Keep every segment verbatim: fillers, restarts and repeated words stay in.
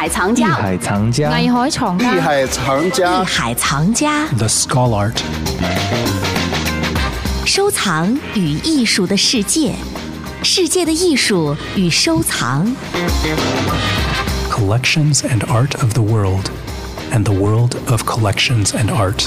海藏家， 艺海藏家， 艺海藏家， 艺海藏家， 艺海藏家 The Scholar Art， 收藏与艺术的世界，世界的艺术与收藏。 Collections and art of the world, and the world of collections and art.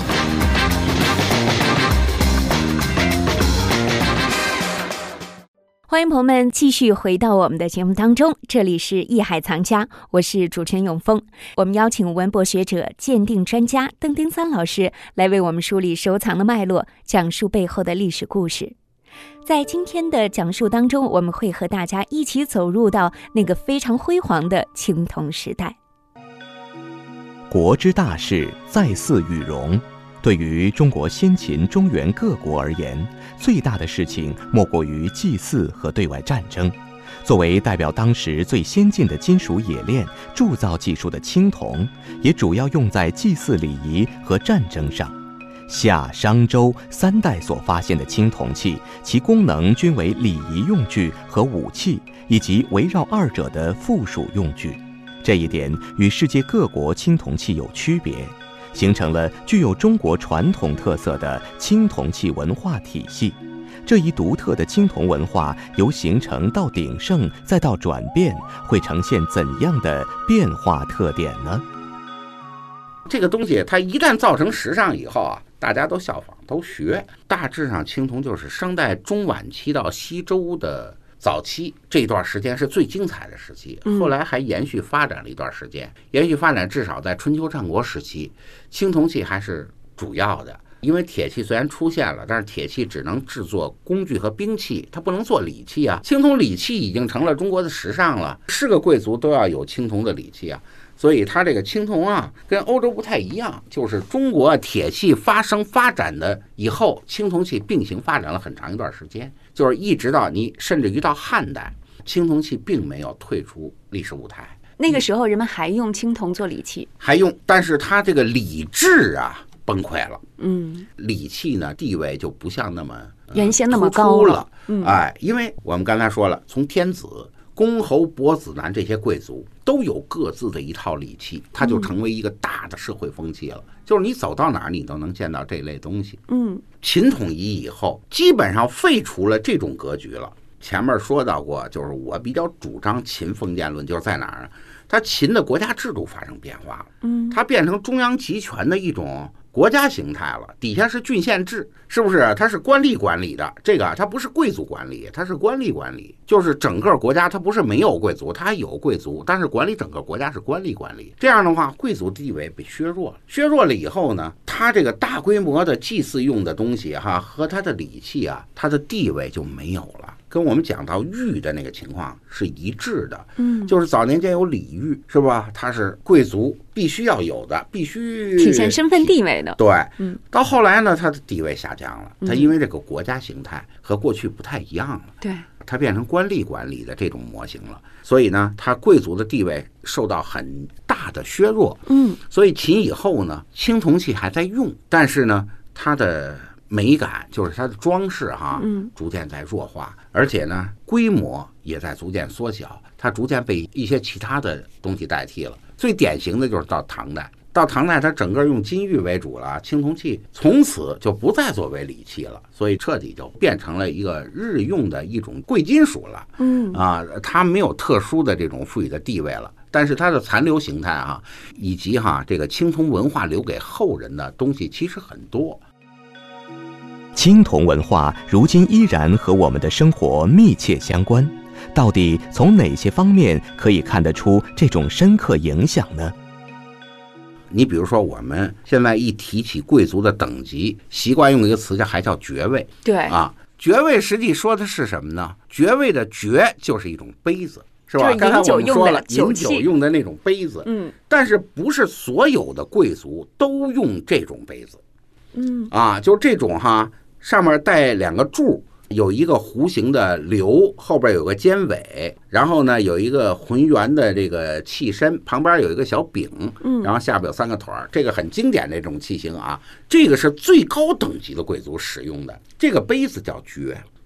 欢迎朋友们继续回到我们的节目当中，这里是艺海藏家，我是主持人永峰。我们邀请文博学者、鉴定专家邓丁三老师来为我们梳理收藏的脉络，讲述背后的历史故事。在今天的讲述当中，我们会和大家一起走入到那个非常辉煌的青铜时代。 国之大事，在祀与戎。对于中国先秦、中原各国而言，最大的事情莫过于祭祀和对外战争。作为代表当时最先进的金属冶炼、铸造技术的青铜，也主要用在祭祀礼仪和战争上。夏、商、周三代所发现的青铜器，其功能均为礼仪用具和武器，以及围绕二者的附属用具。这一点与世界各国青铜器有区别，形成了具有中国传统特色的青铜器文化体系。这一独特的青铜文化由形成到鼎盛再到转变，会呈现怎样的变化特点呢？ 这个东西它一旦造成时尚以后啊，大家都效仿都学。大致上青铜就是商代中晚期到西周的早期，这段时间是最精彩的时期，后来还延续发展了一段时间，延续发展至少在春秋战国时期，青铜器还是主要的。因为铁器虽然出现了，但是铁器只能制作工具和兵器，它不能做礼器啊。青铜礼器已经成了中国的时尚了，是个贵族都要有青铜的礼器啊。所以它这个青铜啊，跟欧洲不太一样，就是中国铁器发生发展的以后，青铜器并行发展了很长一段时间，就是一直到你甚至于到汉代，青铜器并没有退出历史舞台。 那个时候人们还用青铜做礼器， 还用，但是它这个礼制啊崩溃了。 嗯， 礼器呢地位就不像那么、呃、 原先那么高了。 嗯，哎，因为我们刚才说了，从天子、公侯、伯子男这些贵族都有各自的一套礼器，它就成为一个大的社会风气了。嗯、就是你走到哪儿，你都能见到这类东西。 嗯， 秦统一以后，基本上废除了这种格局了。前面说到过，就是我比较主张秦封建论，就是在哪儿呢？它秦的国家制度发生变化了。 嗯， 它变成中央集权的一种国家形态了，底下是郡县制，是不是？它是官吏管理的，这个它不是贵族管理，它是官吏管理。就是整个国家它不是没有贵族，它还有贵族，但是管理整个国家是官吏管理。这样的话，贵族地位被削弱了。削弱了以后呢，它这个大规模的祭祀用的东西哈和它的礼器啊，它的地位就没有了。跟我们讲到玉的那个情况是一致的， 嗯， 就是早年间有礼玉，是吧？它是贵族必须要有的，必须体现身份地位的。 对， 嗯， 到后来呢，它的地位下降了，它因为这个国家形态和过去不太一样了， 对， 它变成官吏管理的这种模型了，所以呢，它贵族的地位受到很大的削弱。 嗯， 所以秦以后呢，青铜器还在用，但是呢，它的美感就是它的装饰哈， 嗯， 逐渐在弱化，而且呢，规模也在逐渐缩小，它逐渐被一些其他的东西代替了。最典型的就是到唐代，到唐代它整个用金玉为主了，青铜器从此就不再作为礼器了，所以彻底就变成了一个日用的一种贵金属了。 嗯啊，它没有特殊的这种赋予的地位了。但是它的残留形态啊，以及哈这个青铜文化留给后人的东西其实很多。 青铜文化如今依然和我们的生活密切相关，到底从哪些方面可以看得出这种深刻影响呢？ 你比如说，我们现在一提起贵族的等级，习惯用一个词叫还叫爵位。 对啊，爵位实际说的是什么呢？爵位的爵就是一种杯子，是吧？ 就是饮酒用的酒器， 饮酒用的那种杯子。 嗯， 但是不是所有的贵族都用这种杯子？ 嗯啊，就这种哈。上面带两个柱，有一个弧形的流，后边有个尖尾，然后呢有一个浑圆的这个器身，旁边有一个小柄，然后下边有三个腿儿，这个很经典的这种器型啊。这个是最高等级的贵族使用的，这个杯子叫爵。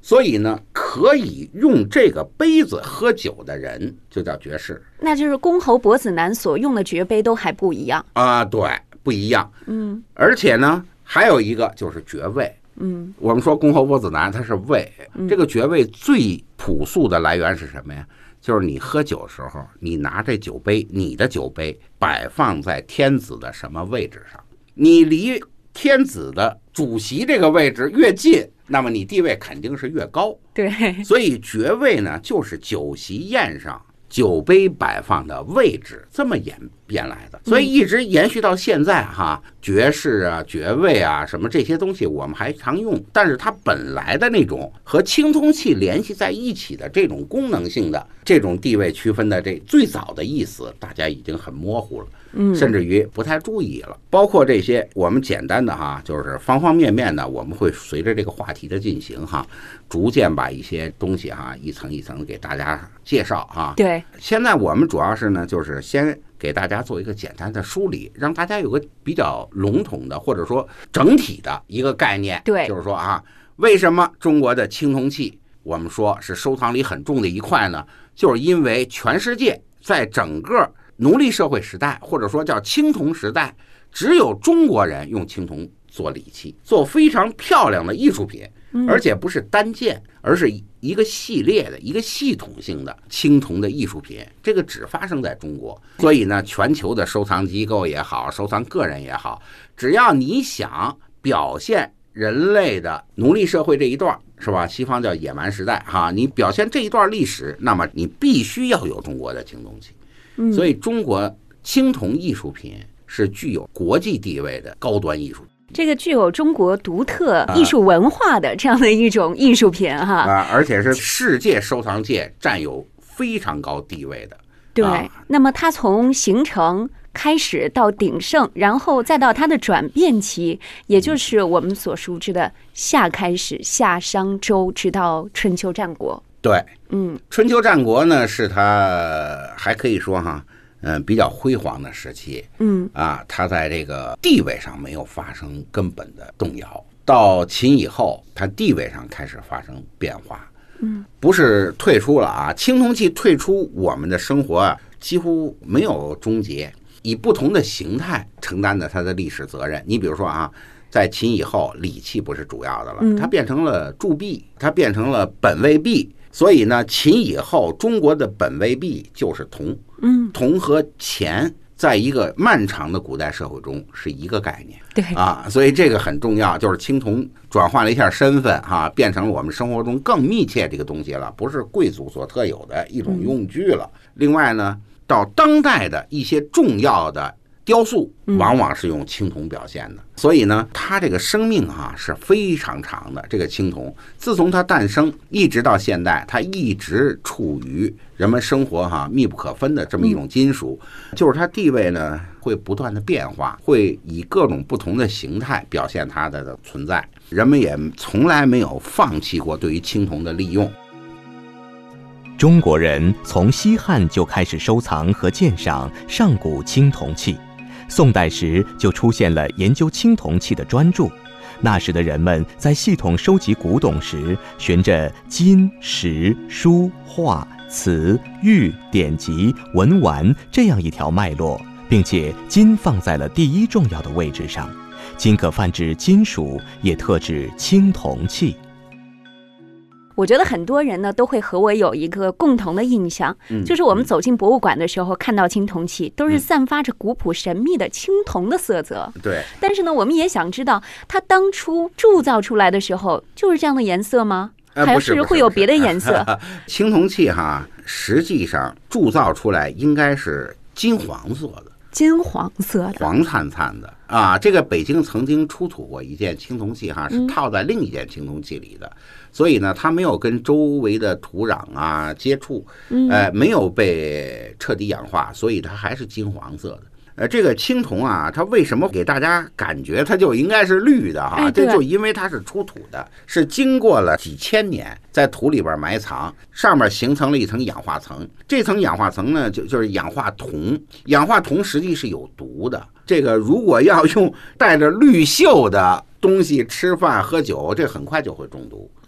所以呢，可以用这个杯子喝酒的人就叫爵士。 那就是公侯伯子男所用的爵杯都还不一样啊，对，不一样。嗯，而且呢，还有一个就是爵位。嗯，我们说公侯伯子男，它是位，这个爵位最朴素的来源是什么呀？就是你喝酒的时候，你拿这酒杯，你的酒杯摆放在天子的什么位置上？你离天子的主席这个位置越近，那么你地位肯定是越高。 对， 所以爵位呢，就是酒席宴上酒杯摆放的位置这么演变来的，所以一直延续到现在哈。爵士啊、爵位啊什么这些东西我们还常用，但是它本来的那种和青铜器联系在一起的这种功能性的这种地位区分的这最早的意思，大家已经很模糊了，甚至于不太注意了。包括这些我们简单的哈，就是方方面面的，我们会随着这个话题的进行哈，逐渐把一些东西哈一层一层给大家介绍哈。 对， 现在我们主要是呢，就是先给大家做一个简单的梳理，让大家有个比较笼统的或者说整体的一个概念。 对， 就是说啊，为什么中国的青铜器我们说是收藏里很重的一块呢？就是因为全世界在整个奴隶社会时代，或者说叫青铜时代，只有中国人用青铜做礼器，做非常漂亮的艺术品，而且不是单件，而是一个系列的一个系统性的青铜的艺术品，这个只发生在中国。所以呢，全球的收藏机构也好，收藏个人也好，只要你想表现人类的奴隶社会这一段，是吧？西方叫野蛮时代哈，你表现这一段历史，那么你必须要有中国的青铜器。所以中国青铜艺术品是具有国际地位的高端艺术品， 这个具有中国独特艺术文化的这样的一种艺术品哈， 啊，而且是世界收藏界占有非常高地位的。 对，啊、那么它从形成开始到鼎盛，然后再到它的转变期，也就是我们所熟知的夏开始，夏商周，直到春秋战国。 对，嗯，春秋战国呢，是它还可以说哈。嗯，比较辉煌的时期，嗯啊，它在这个地位上没有发生根本的动摇。到秦以后，它地位上开始发生变化，嗯，不是退出了啊，青铜器退出我们的生活啊，几乎没有终结，以不同的形态承担着它的历史责任。你比如说啊，在秦以后，礼器不是主要的了，它变成了铸币，它变成了本位币。所以呢，秦以后中国的本位币就是铜，嗯，铜和钱在一个漫长的古代社会中是一个概念， 对啊，所以这个很重要，就是青铜转换了一下身份哈、啊，变成了我们生活中更密切这个东西了，不是贵族所特有的一种用具了。嗯、另外呢，到当代的一些重要的雕塑往往是用青铜表现的，所以呢，它这个生命啊是非常长的。这个青铜自从它诞生一直到现代，它一直处于人们生活哈、啊、密不可分的这么一种金属，就是它地位呢会不断的变化，会以各种不同的形态表现它的存在。人们也从来没有放弃过对于青铜的利用。 中国人从西汉就开始收藏和鉴赏上古青铜器。宋代时就出现了研究青铜器的专著，那时的人们在系统收集古董时，循着金、石、书、画、瓷、玉、典籍、文玩这样一条脉络，并且金放在了第一重要的位置上。金可泛指金属，也特指青铜器。 我觉得很多人呢都会和我有一个共同的印象，嗯、就是我们走进博物馆的时候，看到青铜器都是散发着古朴神秘的青铜的色泽。 对、嗯。 但是呢，我们也想知道，它当初铸造出来的时候就是这样的颜色吗？ 呃、 还是会有别的颜色？ 青铜器哈，实际上铸造出来应该是金黄色的。 金黄色的， 黄灿灿的啊！这个北京曾经出土过一件青铜器哈，是套在另一件青铜器里的，嗯、所以呢，它没有跟周围的土壤啊接触，呃，没有被彻底氧化，所以它还是金黄色的。呃，这个青铜啊，它为什么给大家感觉它就应该是绿的哈？ 哎、 这就因为它是出土的，是经过了几千年在土里边埋藏，上面形成了一层氧化层。这层氧化层呢，就就是氧化铜。氧化铜实际是有毒的。这个如果要用带着绿锈的东西吃饭喝酒，这很快就会中毒。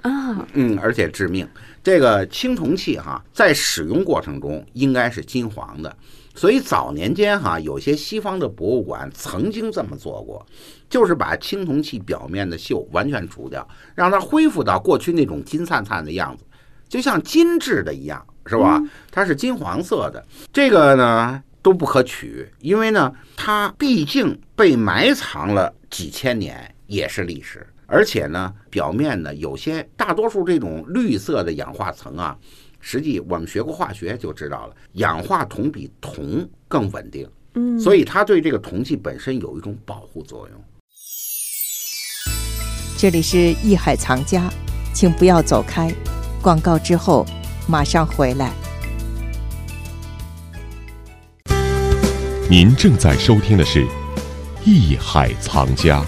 啊， 嗯，而且致命。这个青铜器哈，在使用过程中应该是金黄的，所以早年间哈，有些西方的博物馆曾经这么做过，就是把青铜器表面的锈完全除掉，让它恢复到过去那种金灿灿的样子，就像金制的一样，是吧？它是金黄色的，这个呢都不可取，因为呢，它毕竟被埋藏了几千年，也是历史。而且呢，表面呢有些大多数这种绿色的氧化层啊，实际我们学过化学就知道了，氧化铜比铜更稳定，嗯，所以它对这个铜器本身有一种保护作用。 这里是艺海藏家，请不要走开，广告之后马上回来。 您正在收听的是艺海藏家。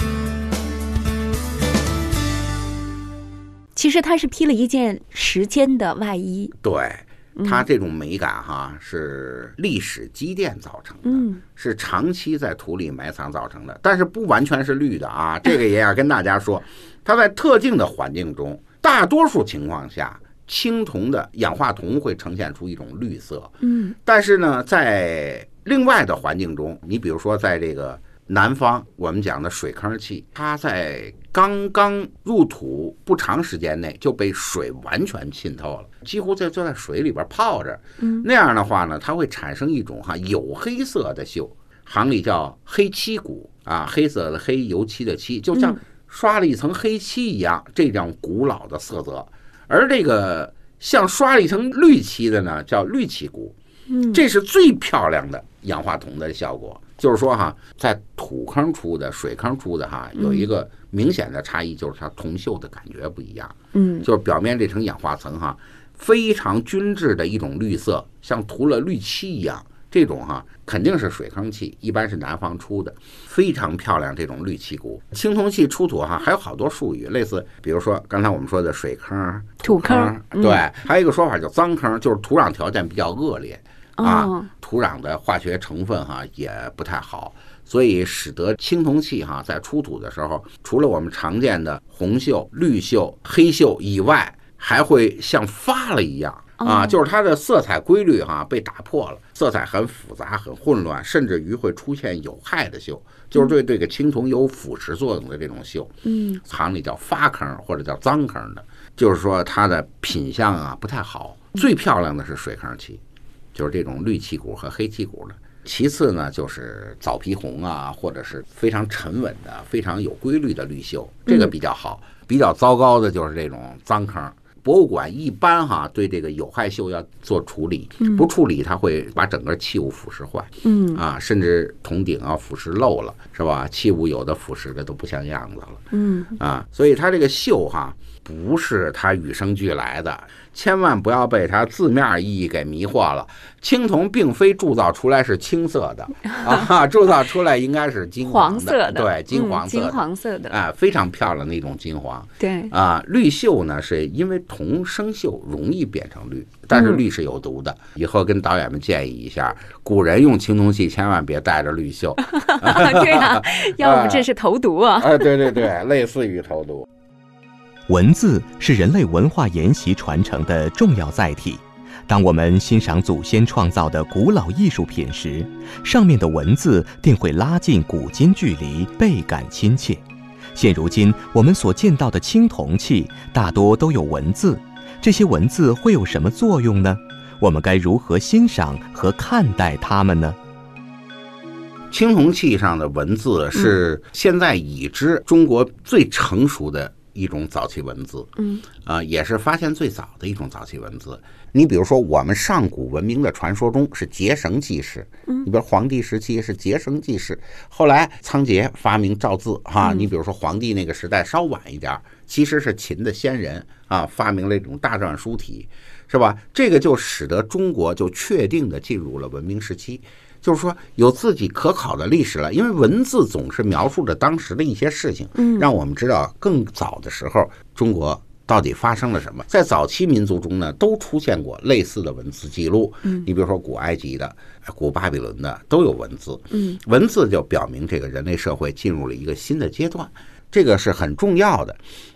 其实它是披了一件时间的外衣， 对，它这种美感哈是历史积淀造成的，嗯，是长期在土里埋藏造成的，但是不完全是绿的啊，这个也要跟大家说，它在特定的环境中，大多数情况下，青铜的氧化铜会呈现出一种绿色，嗯，但是呢，在另外的环境中，你比如说在这个南方，我们讲的水坑器，它在刚刚入土不长时间内就被水完全浸透了，几乎就就在水里边泡着。嗯，那样的话呢，它会产生一种哈黝黑色的锈，行里叫黑漆骨啊，黑色的黑，油漆的漆，就像刷了一层黑漆一样，这种古老的色泽。而这个像刷了一层绿漆的呢，叫绿漆骨。嗯，这是最漂亮的氧化铜的效果。就是说哈，在土坑出的、水坑出的哈，有一个明显的差异，就是它铜锈的感觉不一样。嗯，就是表面这层氧化层哈，非常均质的一种绿色，像涂了绿漆一样。这种哈肯定是水坑器，一般是南方出的，非常漂亮。这种绿漆骨、青铜器出土哈，还有好多术语，类似比如说刚才我们说的水坑、 土坑， 对，还有一个说法叫脏坑，就是土壤条件比较恶劣。啊，土壤的化学成分哈也不太好，所以使得青铜器哈在出土的时候，除了我们常见的红锈、绿锈、黑锈以外，还会像发了一样啊，就是它的色彩规律哈被打破了，色彩很复杂、很混乱，甚至于会出现有害的锈，就是对这个青铜有腐蚀作用的这种锈。嗯，行里叫发坑或者叫脏坑的，就是说它的品相啊不太好。最漂亮的是水坑器。就是这种绿漆骨和黑漆骨的，其次呢就是枣皮红啊，或者是非常沉稳的、非常有规律的绿锈，这个比较好。比较糟糕的就是这种脏坑。博物馆一般哈对这个有害锈要做处理，不处理它会把整个器物腐蚀坏，嗯啊，甚至铜鼎啊腐蚀漏了，是吧？器物有的腐蚀的都不像样子了，嗯啊，所以它这个锈哈不是它与生俱来的。千万不要被它字面意义给迷惑了。青铜并非铸造出来是青色的啊，铸造出来应该是金黄色的， 对，金黄色的， 嗯、金黄色的啊，非常漂亮的一种金黄。 对啊，绿锈呢是因为铜生锈容易变成绿，但是绿是有毒的。嗯、以后跟导演们建议一下，古人用青铜器千万别带着绿锈。 对啊，要不这是投毒啊！ 啊，对对对，类似于投毒。 文字是人类文化沿袭传承的重要载体。当我们欣赏祖先创造的古老艺术品时，上面的文字定会拉近古今距离，倍感亲切。现如今我们所见到的青铜器大多都有文字，这些文字会有什么作用呢？我们该如何欣赏和看待它们呢？ 青铜器上的文字是现在已知中国最成熟的一种早期文字，嗯，啊、呃，也是发现最早的一种早期文字。你比如说，我们上古文明的传说中是结绳记事，嗯，你比如黄帝时期是结绳记事，后来仓颉发明造字，哈，你比如说黄帝那个时代稍晚一点，其实是秦的先人啊发明了一种大篆书体，是吧？这个就使得中国就确定的进入了文明时期。就是说有自己可考的历史了，因为文字总是描述着当时的一些事情，让我们知道更早的时候中国到底发生了什么。在早期民族中呢，都出现过类似的文字记录，你比如说古埃及的、古巴比伦的都有文字，文字就表明这个人类社会进入了一个新的阶段，这个是很重要的。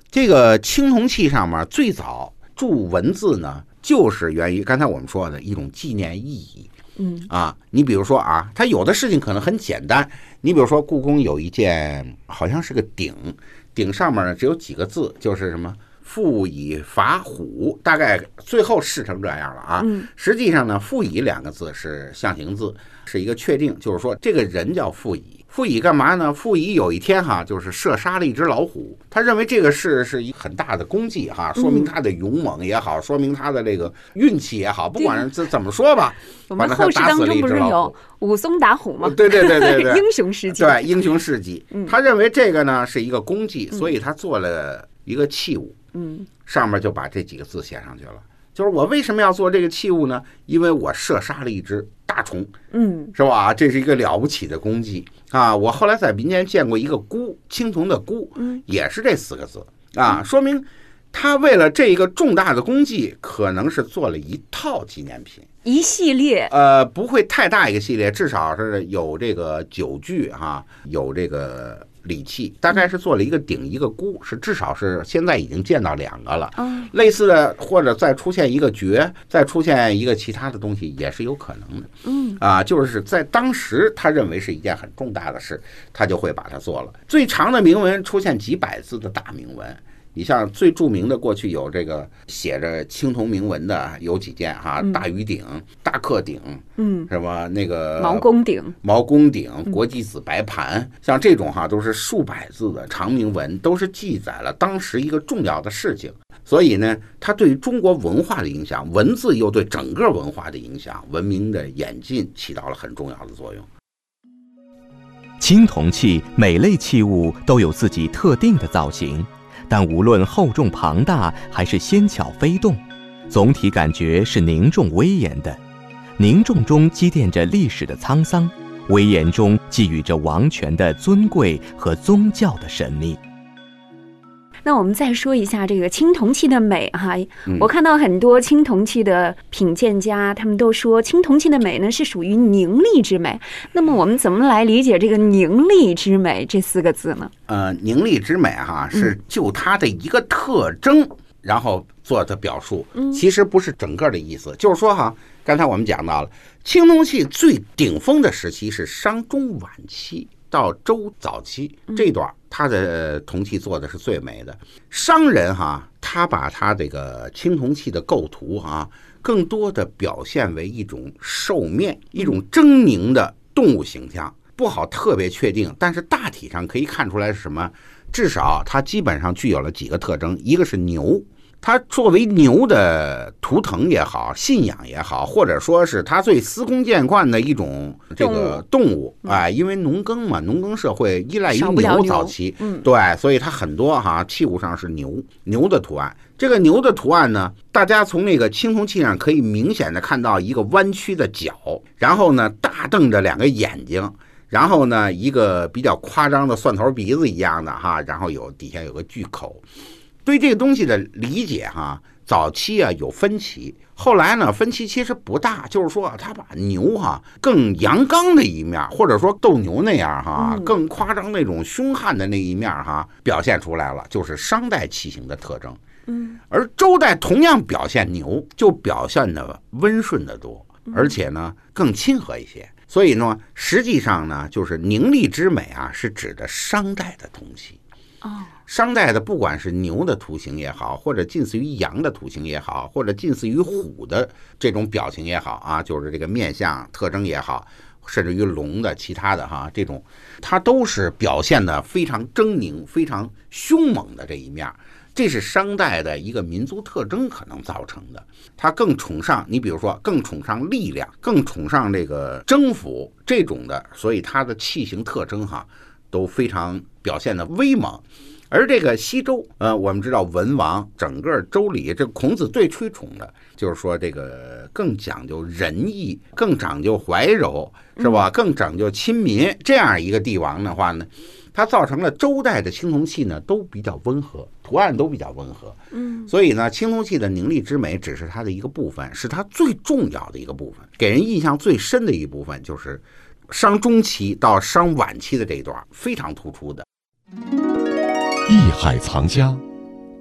这个青铜器上面最早铸文字呢，就是源于刚才我们说的一种纪念意义。 嗯啊，你比如说啊，它有的事情可能很简单，你比如说故宫有一件好像是个鼎，鼎上面呢只有几个字，就是什么傅以伐虎，大概最后试成这样了啊。 嗯， 实际上呢，傅以两个字是象形字，是一个确定，就是说这个人叫傅以。傅以干嘛呢？傅以有一天哈，就是射杀了一只老虎，他认为这个事是一个很大的功绩哈，说明他的勇猛也好，说明他的这个运气也好，不管是怎么说吧， 我们后世当中不是有武松打虎吗？ 对对对对对， 英雄事迹。 对，英雄事迹。他认为这个呢是一个功绩，所以他做了一个器物，嗯，上面就把这几个字写上去了。就是我为什么要做这个器物呢？因为我射杀了一只大虫，嗯，是吧？这是一个了不起的功绩啊！我后来在民间见过一个箍，青铜的箍，嗯，也是这四个字啊，说明他为了这个重大的功绩，可能是做了一套纪念品， 一系列， 呃，不会太大一个系列，至少是有这个酒具哈、啊，有这个礼器，大概是做了一个鼎一个箍，是至少是现在已经见到两个了。嗯，类似的或者再出现一个爵，再出现一个其他的东西也是有可能的。嗯，啊，就是在当时他认为是一件很重大的事，他就会把它做了。最长的铭文出现几百字的大铭文。你像最著名的过去有这个写着青铜铭文的有几件哈，大禹鼎、大克鼎，嗯，什么那个毛公鼎、 毛公鼎、国际子白盘，像这种哈都是数百字的长铭文，都是记载了当时一个重要的事情。所以呢，它对中国文化的影响，文字又对整个文化的影响，文明的演进起到了很重要的作用。 青铜器每类器物都有自己特定的造型。但无论厚重庞大还是纤巧飞动，总体感觉是凝重威严的。凝重中积淀着历史的沧桑，威严中寄予着王权的尊贵和宗教的神秘。 那我们再说一下这个青铜器的美哈，我看到很多青铜器的品鉴家，他们都说青铜器的美呢是属于凝丽之美。那么我们怎么来理解这个凝丽之美这四个字呢？ 呃，凝丽之美哈是就它的一个特征，嗯、然后做的表述，其实不是整个的意思。嗯、就是说哈，刚才我们讲到了青铜器最顶峰的时期是商中晚期到周早期这段，他的铜器做的是最美的。商人哈，他把他这个青铜器的构图哈，更多的表现为一种兽面，一种狰狞的动物形象，不好特别确定，但是大体上可以看出来是什么？至少它基本上具有了几个特征，一个是牛。它作为牛的图腾也好，信仰也好，或者说是它最司空见惯的一种这个动物啊、哎，因为农耕嘛，农耕社会依赖于牛早期，嗯，对，所以它很多哈器物上是牛牛的图案。这个牛的图案呢，大家从那个青铜器上可以明显的看到一个弯曲的角，然后呢大瞪着两个眼睛。然后呢，一个比较夸张的蒜头鼻子一样的哈，然后有底下有个巨口。对这个东西的理解哈，早期啊有分歧，后来呢分歧其实不大，就是说他把牛哈更阳刚的一面，或者说斗牛那样哈更夸张那种凶悍的那一面哈表现出来了，就是商代器型的特征。嗯，而周代同样表现牛，就表现的温顺得多，而且呢更亲和一些。所以呢，实际上呢，就是凝丽之美啊，是指的商代的铜器。哦，商代的不管是牛的图形也好，或者近似于羊的图形也好，或者近似于虎的这种表情也好啊，就是这个面相特征也好，甚至于龙的其他的哈这种，它都是表现的非常狰狞、非常凶猛的这一面。这是商代的一个民族特征可能造成的，它更崇尚，你比如说更崇尚力量，更崇尚这个征服这种的，所以它的器型特征哈都非常表现的威猛。而这个西周，呃，我们知道文王整个周礼，这孔子最推崇的就是说这个更讲究仁义，更讲究怀柔，是吧？更讲究亲民，这样一个帝王的话呢，它造成了周代的青铜器呢都比较温和，图案都比较温和。嗯，所以呢，青铜器的凝丽之美只是它的一个部分，是它最重要的一个部分，给人印象最深的一部分就是商中期到商晚期的这一段非常突出的。 艺海藏家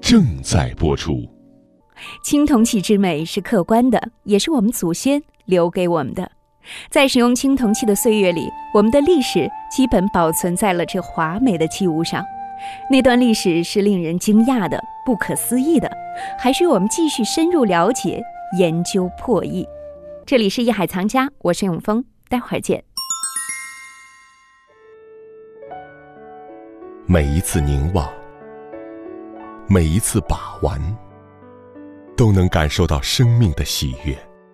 正在播出。 青铜器之美是客观的，也是我们祖先留给我们的。在使用青铜器的岁月里，我们的历史基本保存在了这华美的器物上。那段历史是令人惊讶的、不可思议的，还需我们继续深入了解、研究破译。这里是艺海藏家，我是永峰，待会儿见。 每一次凝望，每一次把玩，都能感受到生命的喜悦。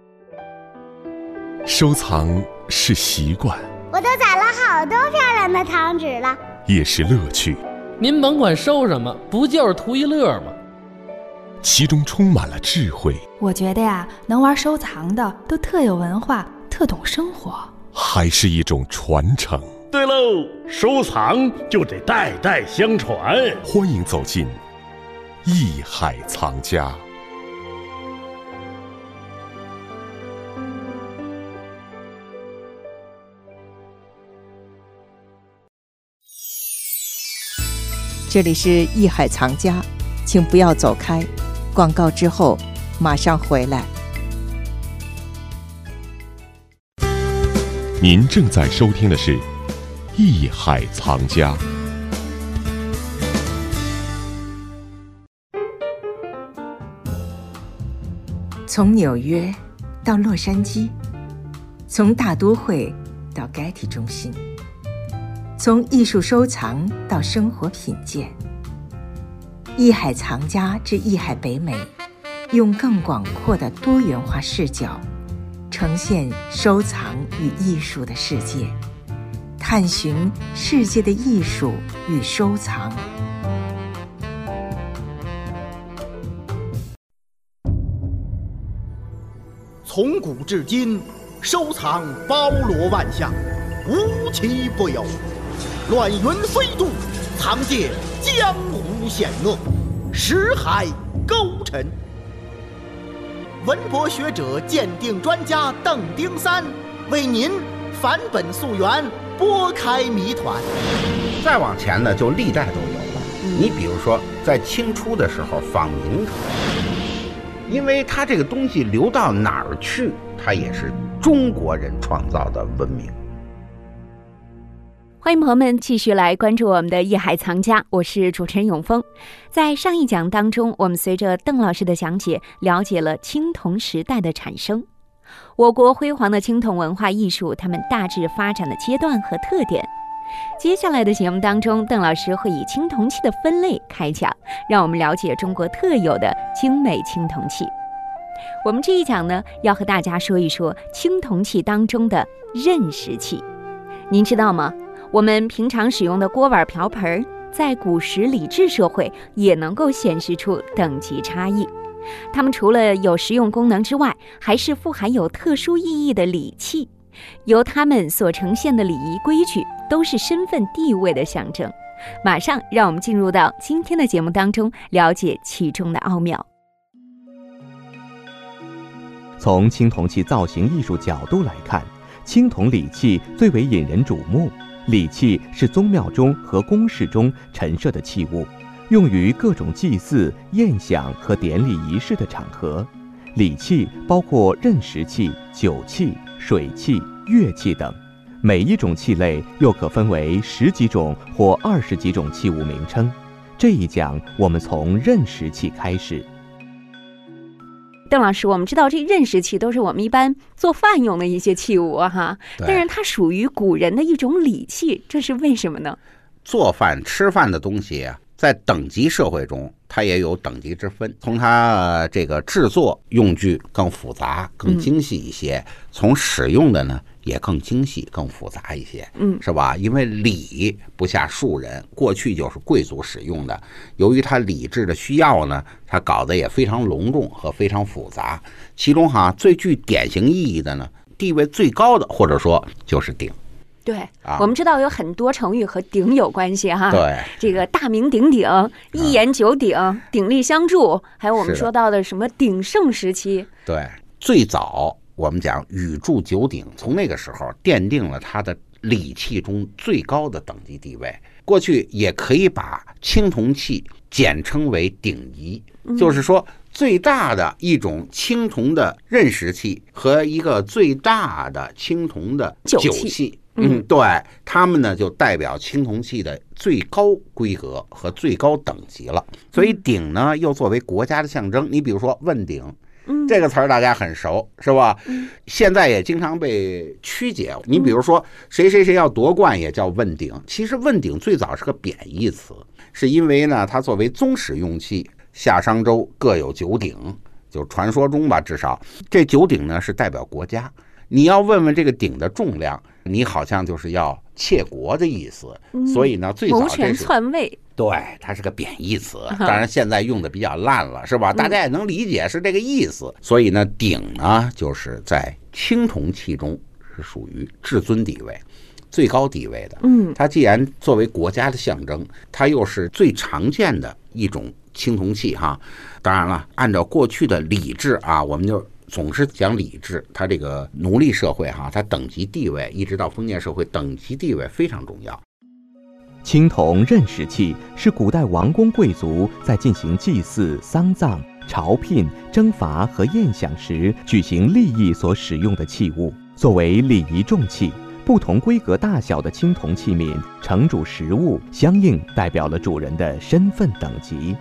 收藏是习惯， 我都攒了好多漂亮的糖纸了， 也是乐趣。 您甭管收什么，不就是图一乐吗？ 其中充满了智慧。 我觉得呀，能玩收藏的都特有文化，特懂生活， 还是一种传承。 对喽，收藏就得代代相传。 欢迎走进艺海藏家。 这里是艺海藏家，请不要走开，广告之后马上回来。 您正在收听的是艺海藏家。 从纽约到洛杉矶，从大都会到盖蒂中心，从艺术收藏到生活品鉴，艺海藏家之艺海北美，用更广阔的多元化视角，呈现收藏与艺术的世界，探寻世界的艺术与收藏。 从古至今，收藏包罗万象，无奇不有。乱云飞渡，藏借江湖险恶，识海勾陈。文博学者鉴定专家邓丁三为您返本溯源，拨开谜团。 再往前呢，就历代都有了。嗯、你比如说，在清初的时候仿明朝，因为它这个东西流到哪儿去，它也是中国人创造的文明。 欢迎朋友们继续来关注我们的艺海藏家，我是主持人永峰。在上一讲当中，我们随着邓老师的讲解，了解了青铜时代的产生，我国辉煌的青铜文化艺术，它们大致发展的阶段和特点。接下来的节目当中，邓老师会以青铜器的分类开讲，让我们了解中国特有的精美青铜器。我们这一讲呢，要和大家说一说青铜器当中的刃石器。您知道吗？我们平常使用的锅碗瓢盆，在古时礼制社会也能够显示出等级差异。它们除了有实用功能之外，还是富含有特殊意义的礼器。由它们所呈现的礼仪规矩，都是身份地位的象征。马上让我们进入到今天的节目当中，了解其中的奥妙。 从青铜器造型艺术角度来看，青铜礼器最为引人瞩目。礼器是宗庙中和宫室中陈设的器物，用于各种祭祀、宴享和典礼仪式的场合。礼器包括刃石器、酒器、水器、乐器等，每一种器类又可分为十几种或二十几种器物名称。这一讲我们从刃石器开始。 邓老师，我们知道这刃石器都是我们一般做饭用的一些器物哈，但是它属于古人的一种礼器，这是为什么呢？ 做饭吃饭的东西啊，在等级社会中，它也有等级之分。从它这个制作用具更复杂、更精细一些，嗯、从使用的呢也更精细、更复杂一些，嗯，是吧？因为礼不下庶人，过去就是贵族使用的。由于它礼制的需要呢，它搞得也非常隆重和非常复杂。其中哈最具典型意义的呢，地位最高的或者说就是鼎。 对、啊，我们知道有很多成语和鼎有关系哈。 对， 这个大名鼎鼎、一言九鼎、嗯、鼎力相助，还有我们说到的什么鼎盛时期。 对，最早我们讲禹铸九鼎，从那个时候奠定了它的礼器中最高的等级地位。过去也可以把青铜器简称为鼎仪，嗯、就是说最大的一种青铜的刃石器和一个最大的青铜的酒器。嗯，对，他们呢就代表青铜器的最高规格和最高等级了。所以鼎呢又作为国家的象征。你比如说问鼎，嗯，这个词儿大家很熟，是吧？嗯，现在也经常被曲解。你比如说谁谁谁要夺冠也叫问鼎，其实问鼎最早是个贬义词，是因为呢它作为宗室用器，夏商周各有九鼎，就传说中吧，至少这九鼎呢是代表国家。你要问问这个鼎的重量，你好像就是要窃国的意思，嗯、所以呢，最早这是谋权篡位， 对，它是个贬义词，当然现在用的比较烂了，是吧？大家也能理解是这个意思。嗯、所以呢，鼎呢就是在青铜器中是属于至尊地位、最高地位的。嗯，它既然作为国家的象征，它又是最常见的一种青铜器哈。当然了，按照过去的礼制啊，我们就。总是讲礼制，它这个奴隶社会哈，它等级地位一直到封建社会，等级地位非常重要。 青铜刃石器是古代王公贵族在进行祭祀、丧葬、朝聘、征伐和宴享时举行礼仪所使用的器物。作为礼仪重器，不同规格大小的青铜器皿盛煮食物，相应代表了主人的身份等级。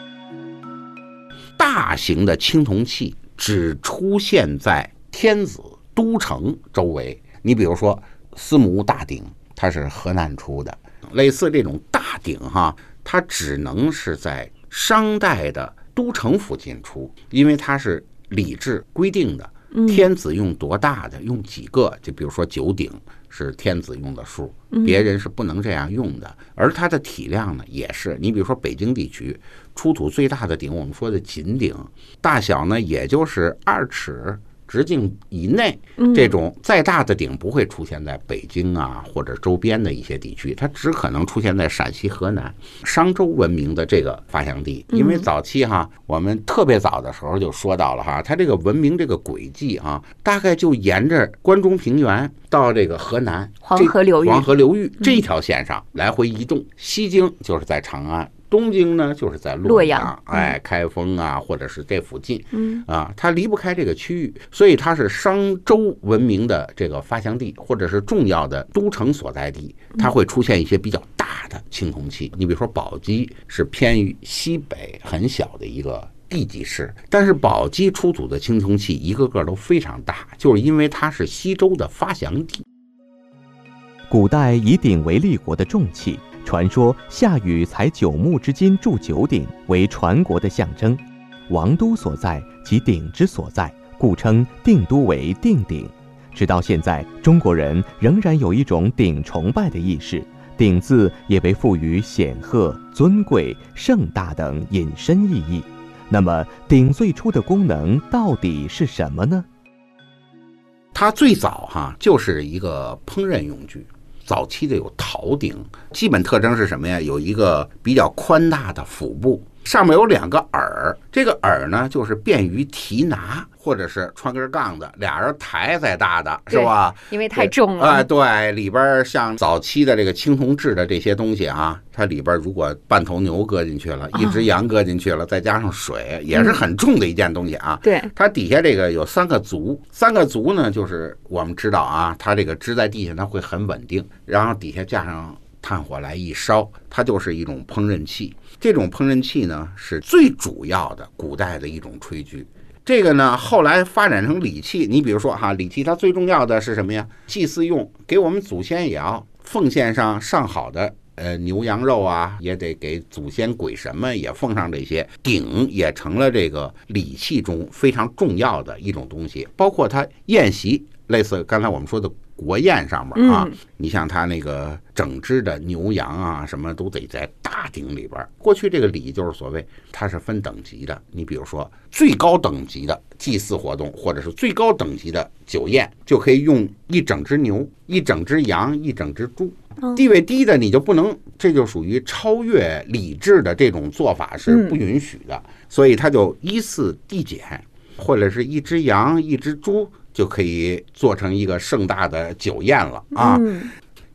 大型的青铜器只出现在天子都城周围，你比如说司母大鼎，它是河南出的，类似这种大鼎哈，它只能是在商代的都城附近出，因为它是礼制规定的，天子用多大的，用几个，就比如说九鼎是天子用的数，别人是不能这样用的。而它的体量呢，也是，你比如说北京地区出土最大的鼎，我们说的锦鼎，大小呢也就是二尺直径以内，这种再大的鼎不会出现在北京啊或者周边的一些地区，它只可能出现在陕西、河南、商周文明的这个发祥地。因为早期哈，我们特别早的时候就说到了哈，它这个文明这个轨迹啊，大概就沿着关中平原到这个河南黄河流域、 黄河流域这条线上来回移动。西京就是在长安，东京呢就是在洛阳，哎，开封啊，或者是这附近，嗯啊，它离不开这个区域，所以它是商周文明的这个发祥地，或者是重要的都城所在地，它会出现一些比较大的青铜器。你比如说宝鸡是偏于西北很小的一个地级市，但是宝鸡出土的青铜器一个个都非常大，就是因为它是西周的发祥地。 古代以鼎为立国的重器，传说夏禹采九牧之金铸九鼎，为传国的象征。王都所在即鼎之所在，故称定都为定鼎。直到现在，中国人仍然有一种鼎崇拜的意识，鼎字也被赋予显赫、尊贵、盛大等引申意义。那么，鼎最初的功能到底是什么呢？ 它最早哈就是一个烹饪用具。早期的有陶鼎，基本特征是什么呀？有一个比较宽大的腹部，上面有两个耳，这个耳呢就是便于提拿，或者是穿根杠的，俩人抬再大的，是吧？ 因为太重了。 啊、呃，对，里边像早期的这个青铜制的这些东西啊，它里边如果半头牛搁进去了，一只羊搁进去了，再加上水，也是很重的一件东西啊。 对， 它底下这个有三个足，三个足呢，就是我们知道啊，它这个支在地下，它会很稳定，然后底下架上炭火来一烧，它就是一种烹饪器。这种烹饪器呢，是最主要的古代的一种炊具。这个呢，后来发展成礼器。你比如说哈，礼器它最重要的是什么呀？祭祀用，给我们祖先也要奉献上上好的呃牛羊肉啊，也得给祖先鬼神们也奉上这些。鼎也成了这个礼器中非常重要的一种东西，包括它宴席，类似刚才我们说的国宴上面啊，嗯、你像它那个整只的牛羊啊，什么都得在大鼎里边。过去这个礼就是所谓它是分等级的，你比如说最高等级的祭祀活动，或者是最高等级的酒宴，就可以用一整只牛、一整只羊、一整只猪。地位低的你就不能，这就属于超越礼制的这种做法是不允许的，嗯、所以它就依次递减，或者是一只羊、一只猪。就可以做成一个盛大的酒宴了啊！嗯、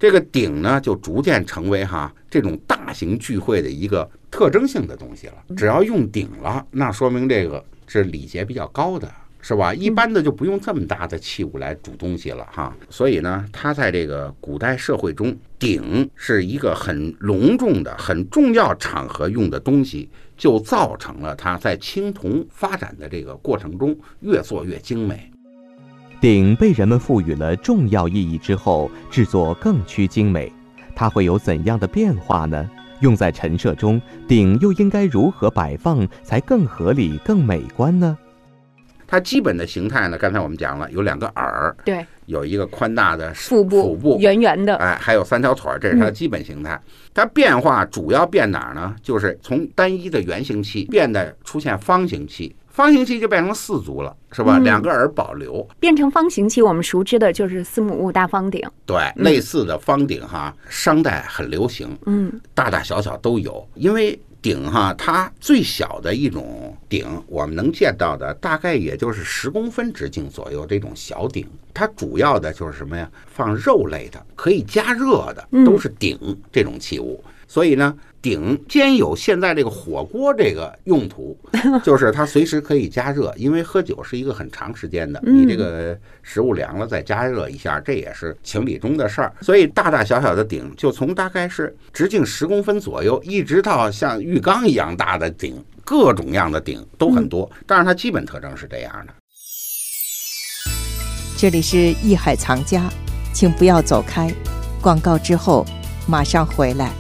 这个鼎呢就逐渐成为哈这种大型聚会的一个特征性的东西了。只要用鼎了，那说明这个是礼节比较高的，是吧？一般的就不用这么大的器物来煮东西了哈。所以呢，它在这个古代社会中，鼎是一个很隆重的、很重要场合用的东西，就造成了它在青铜发展的这个过程中越做越精美。 鼎被人们赋予了重要意义之后，制作更趋精美，它会有怎样的变化呢？用在陈设中，鼎又应该如何摆放才更合理、更美观呢？ 它基本的形态呢，刚才我们讲了，有两个耳， 对， 有一个宽大的腹部， 腹部圆圆的， 哎，还有三条腿，这是它的基本形态。嗯、它变化主要变哪儿呢？就是从单一的圆形器变得出现方形器。方形器就变成四足了，是吧？嗯、两个耳保留， 变成方形器，我们熟知的就是司母戊大方鼎。 对，嗯、类似的方鼎哈，商代很流行，嗯，大大小小都有。因为鼎哈，它最小的一种鼎，我们能见到的大概也就是十公分直径左右这种小鼎。它主要的就是什么呀？放肉类的，可以加热的，都是鼎这种器物。嗯、所以呢，鼎兼有现在这个火锅这个用途，就是它随时可以加热，因为喝酒是一个很长时间的，你这个食物凉了再加热一下，这也是情理中的事儿。所以大大小小的鼎，就从大概是直径十公分左右，一直到像浴缸一样大的鼎，各种样的鼎都很多，但是它基本特征是这样的。 这里是艺海藏家，请不要走开，广告之后马上回来。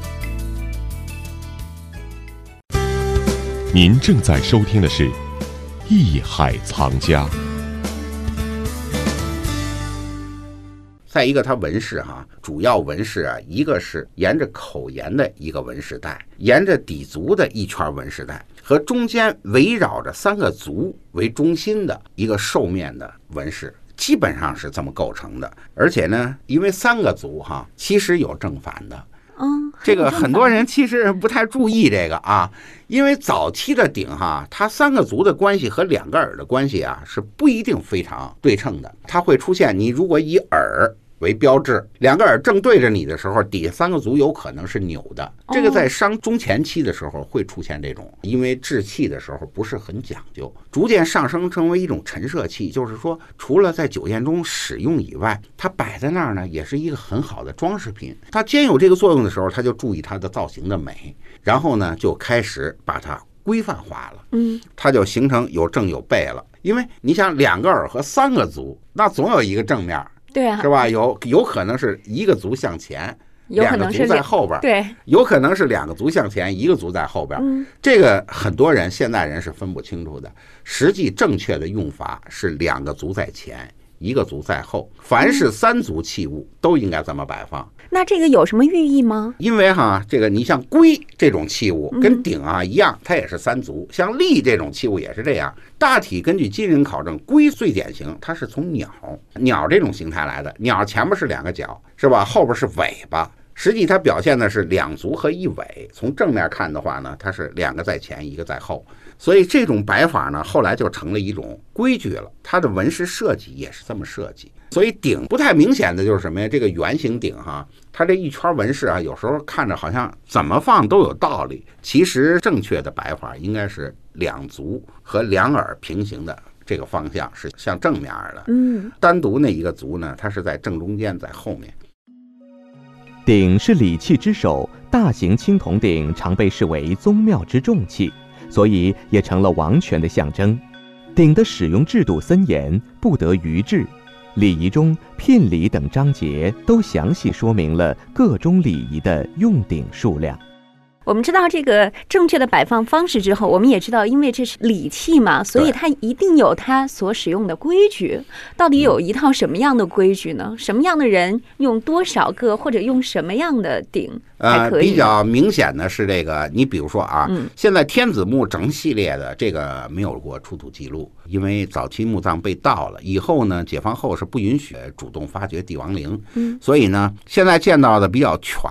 您正在收听的是《艺海藏家》。 再一个，它纹饰哈，主要纹饰啊，一个是沿着口沿的一个纹饰带，沿着底足的一圈纹饰带，和中间围绕着三个足为中心的一个兽面的纹饰。基本上是这么构成的。而且呢，因为三个足哈，其实有正反的。 嗯， 这个很多人其实不太注意这个啊，因为早期的鼎哈，它三个足的关系和两个耳的关系啊，是不一定非常对称的。它会出现，你如果以耳为标志，两个耳正对着你的时候，底下三个足有可能是扭的。这个在商中前期的时候会出现这种，因为制器的时候不是很讲究，逐渐上升成为一种陈设器，就是说除了在酒宴中使用以外，它摆在那儿呢也是一个很好的装饰品。它兼有这个作用的时候，它就注意它的造型的美，然后呢就开始把它规范化了，嗯，它就形成有正有背了。因为你想两个耳和三个足，那总有一个正面， 对啊， 是吧？有有可能是一个足向前，两个足在后边， 对， 有可能是两个足向前，一个足在后边。嗯，这个很多人现代人是分不清楚的。实际正确的用法是两个足在前，一个足在后。凡是三足器物都应该这么摆放。 那这个有什么寓意吗？ 因为哈，这个你像龟这种器物跟鼎啊一样，它也是三足。像栗这种器物也是这样。大体根据今人考证，龟最典型，它是从鸟鸟这种形态来的。鸟前面是两个脚，是吧？后边是尾巴。实际它表现的是两足和一尾。从正面看的话呢，它是两个在前，一个在后。所以这种摆法呢，后来就成了一种规矩了。它的纹饰设计也是这么设计。所以鼎不太明显的就是什么呀？这个圆形鼎哈，它这一圈纹饰啊，有时候看着好像怎么放都有道理。其实正确的摆法应该是两足和两耳平行的这个方向是向正面的。嗯，单独那一个足呢，它是在正中间，在后面。 鼎是礼器之首，大型青铜鼎常被视为宗庙之重器，所以也成了王权的象征。鼎的使用制度森严，不得逾制。礼仪中聘礼等章节都详细说明了各种礼仪的用鼎数量。 我们知道这个正确的摆放方式之后，我们也知道，因为这是礼器嘛，所以它一定有它所使用的规矩。到底有一套什么样的规矩呢？什么样的人用多少个，或者用什么样的鼎才可以？ 呃，比较明显的是这个，你比如说啊，嗯、现在天子墓整系列的这个没有过出土记录，因为早期墓葬被盗了，以后呢，解放后是不允许主动发掘帝王陵，嗯，所以呢，现在见到的比较全的。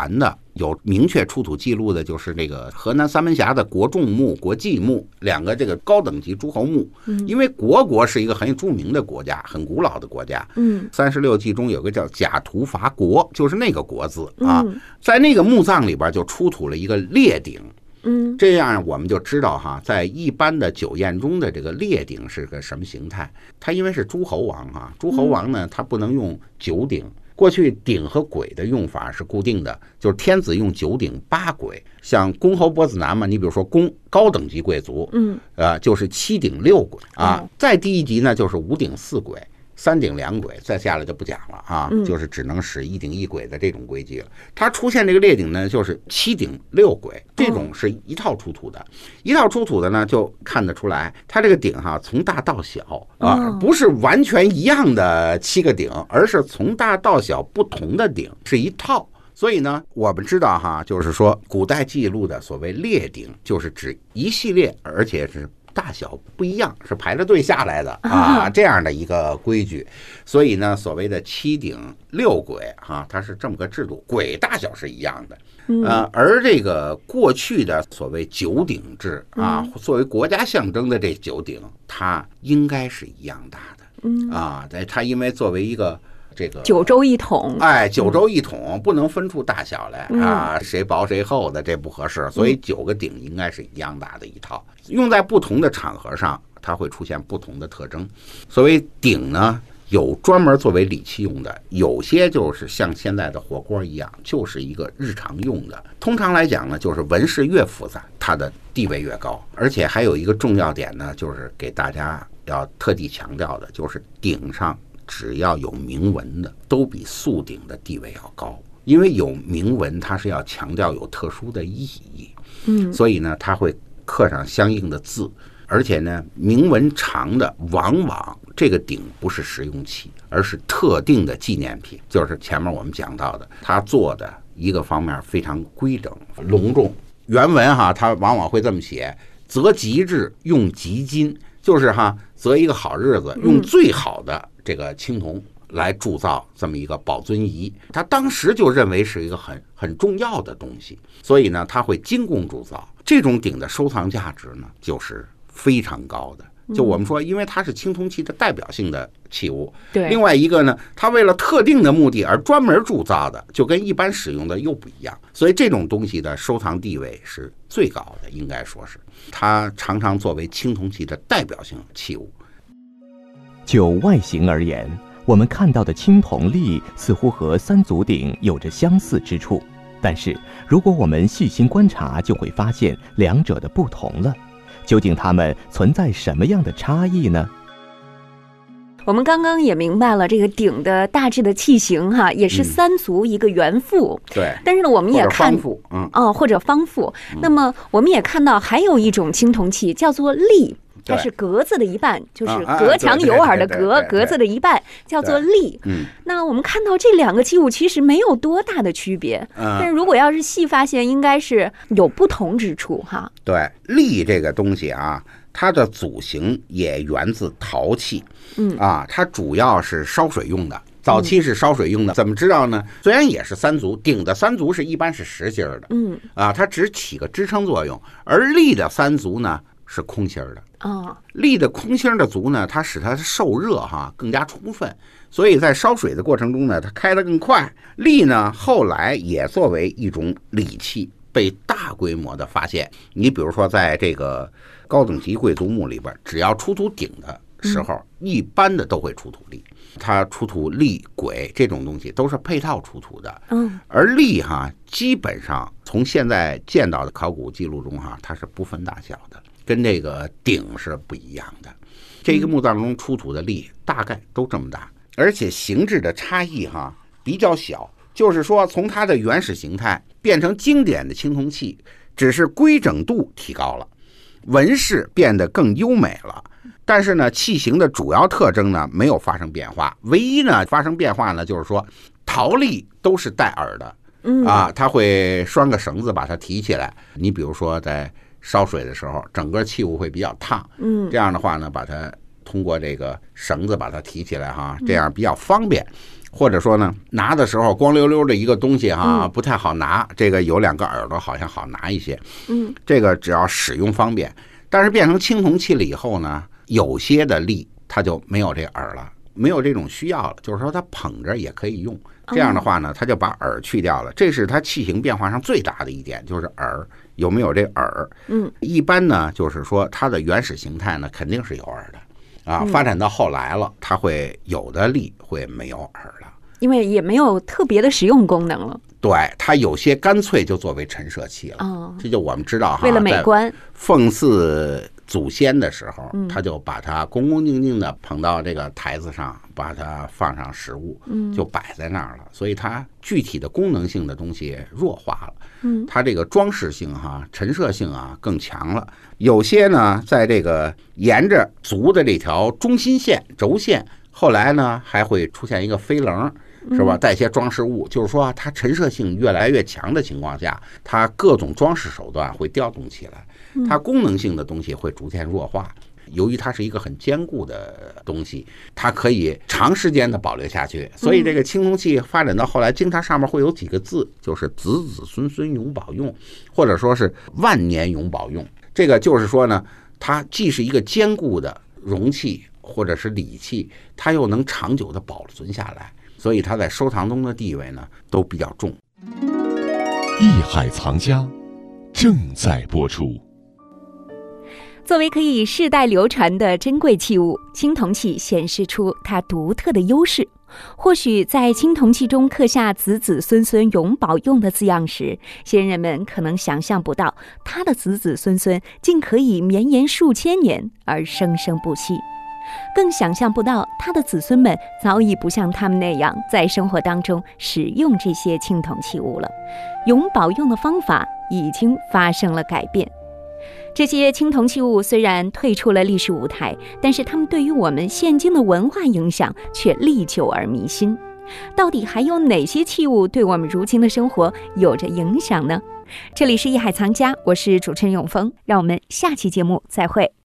有明确出土记录的就是这个河南三门峡的国仲墓、国际墓两个这个高等级诸侯墓。嗯，因为国国是一个很著名的国家，很古老的国家。嗯，三十六计中有个叫甲图伐国，就是那个国字啊，嗯、在那个墓葬里边就出土了一个列鼎。嗯，这样我们就知道哈，在一般的酒宴中的这个列鼎是个什么形态。它因为是诸侯王哈，诸侯王呢，他不能用九鼎。过去鼎和簋的用法是固定的，就是天子用九鼎八簋，像公侯伯子男嘛，你比如说公高等级贵族，嗯，呃，就是七鼎六簋啊，再低一级呢就是五鼎四簋。三鼎两簋，再下来就不讲了啊，嗯、就是只能使一鼎一簋的这种规矩了。它出现这个列鼎呢，就是七鼎六簋，这种是一套出土的，哦、一套出土的呢，就看得出来，它这个鼎哈从大到小啊，哦、不是完全一样的七个鼎，而是从大到小不同的鼎，是一套。所以呢，我们知道哈，就是说古代记录的所谓列鼎，就是指一系列，而且是大小不一样，是排着队下来的啊，这样的一个规矩。所以呢，所谓的七鼎六簋哈，它是这么个制度，簋大小是一样的。呃，而这个过去的所谓九鼎制啊，作为国家象征的这九鼎，它应该是一样大的。嗯啊，它因为作为一个这个九州一统， 哎，九州一统不能分出大小来啊，谁薄谁厚的这不合适，所以九个鼎应该是一样大的一套。用在不同的场合上，它会出现不同的特征。所谓鼎呢，有专门作为礼器用的，有些就是像现在的火锅一样，就是一个日常用的。通常来讲呢，就是纹饰越复杂，它的地位越高。而且还有一个重要点呢，就是给大家要特地强调的，就是鼎上只要有铭文的，都比素鼎的地位要高。因为有铭文，它是要强调有特殊的意义，嗯，所以呢，它会刻上相应的字，而且呢，铭文长的往往这个鼎不是实用器，而是特定的纪念品，就是前面我们讲到的，它做的一个方面非常规整隆重。原文哈，它往往会这么写：择吉日用吉金，就是哈择一个好日子，用最好的这个青铜来铸造这么一个宝尊仪，他当时就认为是一个很很重要的东西，所以呢，他会精工铸造。这种鼎的收藏价值呢，就是非常高的。就我们说，因为它是青铜器的代表性的器物，对。另外一个呢，它为了特定的目的而专门铸造的，就跟一般使用的又不一样。所以这种东西的收藏地位是最高的，应该说是它常常作为青铜器的代表性器物。 就外形而言，我们看到的青铜立似乎和三足鼎有着相似之处，但是如果我们细心观察，就会发现两者的不同了。究竟它们存在什么样的差异呢？ 我们刚刚也明白了这个鼎的大致的器型哈，也是三足一个圆腹， 嗯、对。 但是呢，我们也看嗯哦或者方腹、嗯。那么我们也看到还有一种青铜器叫做立。它是格子的一半，就是隔墙有耳的隔，格子的一半叫做立。嗯，那我们看到这两个器物其实没有多大的区别，但是如果要是细发现，应该是有不同之处哈。 对，立这个东西啊，它的组型也源自陶器，嗯啊，它主要是烧水用的。早期是烧水用的，怎么知道呢？虽然也是三足，鼎的三足是一般是实心的，嗯啊，它只起个支撑作用，而立的三足呢是空心的。哦，立的空心的足呢，它使它受热哈更加充分，所以在烧水的过程中呢，它开得更快。立呢后来也作为一种礼器被大规模的发现。你比如说在这个高等级贵族墓里边，只要出土鼎的时候，嗯、一般的都会出土立。它出土立簋这种东西都是配套出土的。嗯，而立哈基本上从现在见到的考古记录中哈，它是不分大小的。跟这个鼎是不一样的，这个墓葬中出土的立大概都这么大，而且形制的差异哈比较小，就是说从它的原始形态变成经典的青铜器，只是规整度提高了，纹饰变得更优美了，但是呢，器型的主要特征呢没有发生变化，唯一呢发生变化呢就是说陶立都是带耳的，嗯啊，它会拴个绳子把它提起来，你比如说在烧水的时候，整个器物会比较烫，嗯，这样的话呢，把它通过这个绳子把它提起来哈，这样比较方便。或者说呢，拿的时候光溜溜的一个东西哈，不太好拿，这个有两个耳朵好像好拿一些。嗯，这个只要使用方便。但是变成青铜器了以后呢，有些的力它就没有这耳了，没有这种需要了，就是说它捧着也可以用。这样的话呢，它就把耳去掉了。这是它器型变化上最大的一点，就是耳有没有这耳。嗯，一般呢就是说它的原始形态呢肯定是有耳的。啊，发展到后来了，它会有的力会没有耳了， 因为也没有特别的实用功能了。 对，它有些干脆就作为陈设器了。哦，这就我们知道哈， 为了美观， 奉祀祖先的时候，嗯、他就把它恭恭敬敬的捧到这个台子上，把它放上食物，嗯，就摆在那儿了。所以它具体的功能性的东西弱化了。嗯，它这个装饰性哈、陈设性啊更强了。有些呢，在这个沿着足的这条中心线轴线，后来呢还会出现一个飞棱，是吧？带些装饰物，就是说它陈设性越来越强的情况下，它各种装饰手段会调动起来，它功能性的东西会逐渐弱化。由于它是一个很坚固的东西，它可以长时间的保留下去，所以这个青铜器发展到后来，经常上面会有几个字，就是子子孙孙永保用，或者说是万年永保用。这个就是说呢，它既是一个坚固的容器或者是礼器，它又能长久的保存下来，所以它在收藏中的地位呢都比较重。 艺海藏家正在播出。 作为可以世代流传的珍贵器物，青铜器显示出它独特的优势。或许在青铜器中刻下子子孙孙永保用的字样时，先人们可能想象不到它的子子孙孙竟可以绵延数千年而生生不息，更想象不到他的子孙们早已不像他们那样在生活当中使用这些青铜器物了，永保用的方法已经发生了改变。这些青铜器物虽然退出了历史舞台，但是它们对于我们现今的文化影响却历久而弥新。到底还有哪些器物对我们如今的生活有着影响呢？这里是艺海藏家，我是主持人永峰，让我们下期节目再会。